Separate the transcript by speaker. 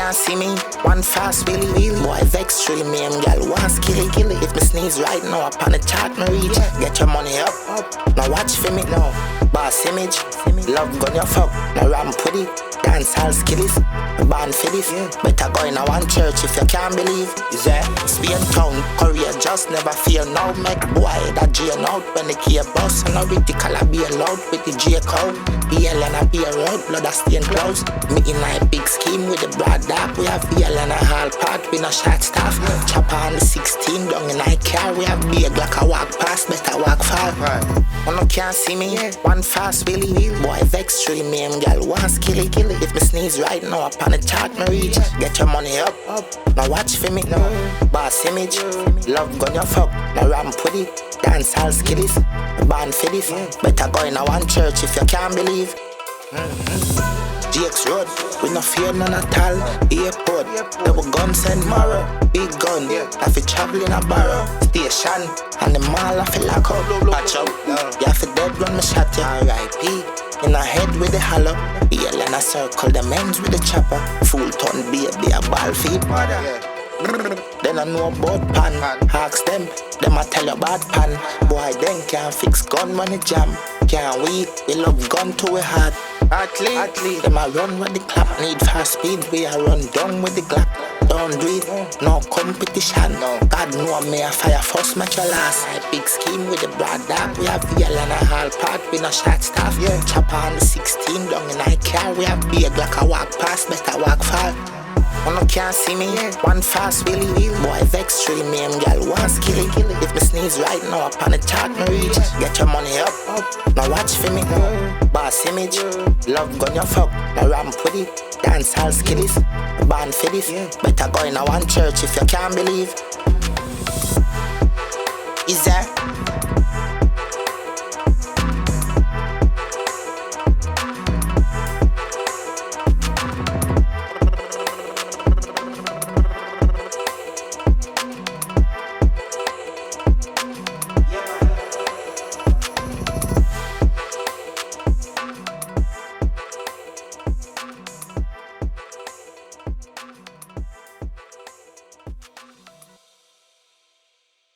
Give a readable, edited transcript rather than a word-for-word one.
Speaker 1: can't see me. One fast wheelie wheelie. Boy vex truly me and gal want skilly killy. If me sneeze right now upon the chart me reach. Get your money up. Now watch for me now. Boss image. Love gun your fuck. Now ramp with it. Dance all skillies. Born for this. Better go in a one church if you can't believe. Is that Spain town? Korea just never fear now. Make boy that jail out when the key bus. And a reticle be allowed with the J cow. BL and a beer road. Blood a stain clothes. Me in a big scheme with the broad dark. We have BL and a hall part. We no shot staff. Chopper on the 16 down in I car. We have big like a walk past. Better walk far. One no can't see me. One fast wheelie. Boy vex truly me and gal want skilly killy. If me sneeze right now upon the chart me reach. Get your money up. Now watch for me now. Boss image. Love gun your fuck. Now ramp with it. Dance all skillies. Born for this. Better go in a one church if you can't believe. GX Road, we no fear none at all. Airport, double guns and marrow. Big gun, I fi travel in a barrow. Station, and the mall I fi lock up. Patch up, you fi dead when me shot ya. R.I.P. In a head with the hollow. BL and a circle, the men's with the chopper. Full ton baby, a ball feed. Then I know about pan. Ask them a tell you about pan. Boy then can't fix gun when it jam. Can't we love gun to a heart. Athlete, them a run with the clap. Need fast speed, we a run down with the glock. Don't do it, no competition. God know me a fire first, match your last. Big scheme with the broad dark. We have VL and a hall part, we no shot staff. Chopper on the 16 down in I car. We have big like a walk past, better walk far. One no can't see me. One fast wheelie wheel. Boy vex truly me and gal want skilly killy. If me sneeze right now upon the chart me reach. Get your money up. Now watch for me now. Boss image. Love gun your fuck. Now ramp with it. Dance all skillies. Born for this. Better go in a one church if you can't believe. Is that